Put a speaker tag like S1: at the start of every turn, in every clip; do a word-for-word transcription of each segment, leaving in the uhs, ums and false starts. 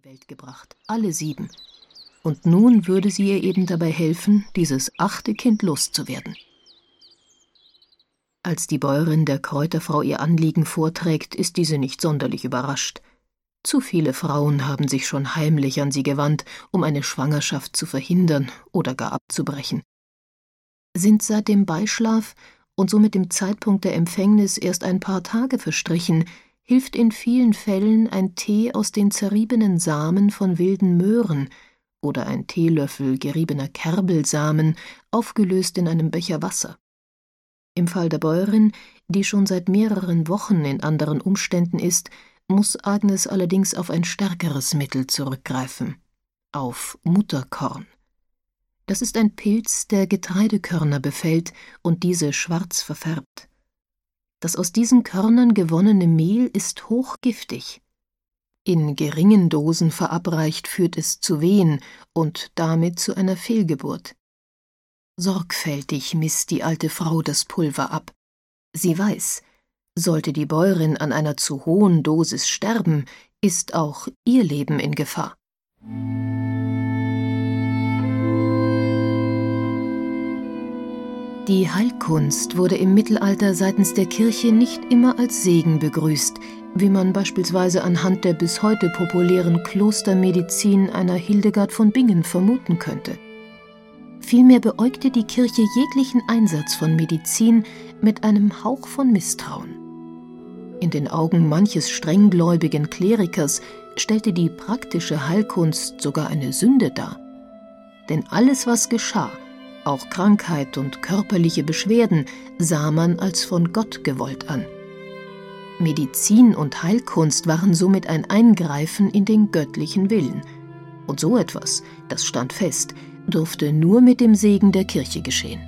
S1: Welt gebracht, alle sieben. Und nun würde sie ihr eben dabei helfen, dieses achte Kind loszuwerden. Als die Bäuerin der Kräuterfrau ihr Anliegen vorträgt, ist diese nicht sonderlich überrascht. Zu viele Frauen haben sich schon heimlich an sie gewandt, um eine Schwangerschaft zu verhindern oder gar abzubrechen. Sind seit dem Beischlaf und somit dem Zeitpunkt der Empfängnis erst ein paar Tage verstrichen, hilft in vielen Fällen ein Tee aus den zerriebenen Samen von wilden Möhren oder ein Teelöffel geriebener Kerbelsamen, aufgelöst in einem Becher Wasser. Im Fall der Bäuerin, die schon seit mehreren Wochen in anderen Umständen ist, muss Agnes allerdings auf ein stärkeres Mittel zurückgreifen, auf Mutterkorn. Das ist ein Pilz, der Getreidekörner befällt und diese schwarz verfärbt. Das aus diesen Körnern gewonnene Mehl ist hochgiftig. In geringen Dosen verabreicht führt es zu Wehen und damit zu einer Fehlgeburt. Sorgfältig misst die alte Frau das Pulver ab. Sie weiß, sollte die Bäuerin an einer zu hohen Dosis sterben, ist auch ihr Leben in Gefahr. Die Heilkunst wurde im Mittelalter seitens der Kirche nicht immer als Segen begrüßt, wie man beispielsweise anhand der bis heute populären Klostermedizin einer Hildegard von Bingen vermuten könnte. Vielmehr beäugte die Kirche jeglichen Einsatz von Medizin mit einem Hauch von Misstrauen. In den Augen manches strenggläubigen Klerikers stellte die praktische Heilkunst sogar eine Sünde dar. Denn alles, was geschah, auch Krankheit und körperliche Beschwerden, sah man als von Gott gewollt an. Medizin und Heilkunst waren somit ein Eingreifen in den göttlichen Willen. Und so etwas, das stand fest, durfte nur mit dem Segen der Kirche geschehen.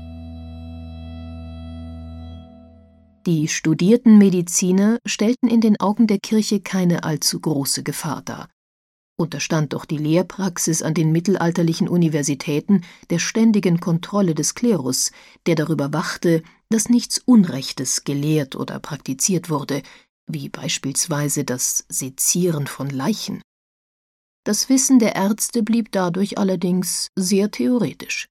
S1: Die studierten Mediziner stellten in den Augen der Kirche keine allzu große Gefahr dar. Unterstand doch die Lehrpraxis an den mittelalterlichen Universitäten der ständigen Kontrolle des Klerus, der darüber wachte, dass nichts Unrechtes gelehrt oder praktiziert wurde, wie beispielsweise das Sezieren von Leichen. Das Wissen der Ärzte blieb dadurch allerdings sehr theoretisch.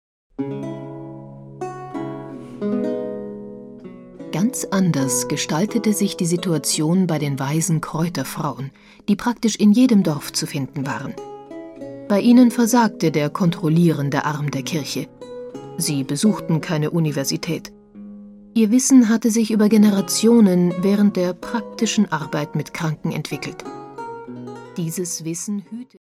S1: Ganz anders gestaltete sich die Situation bei den weisen Kräuterfrauen, die praktisch in jedem Dorf zu finden waren. Bei ihnen versagte der kontrollierende Arm der Kirche. Sie besuchten keine Universität. Ihr Wissen hatte sich über Generationen während der praktischen Arbeit mit Kranken entwickelt. Dieses Wissen hütete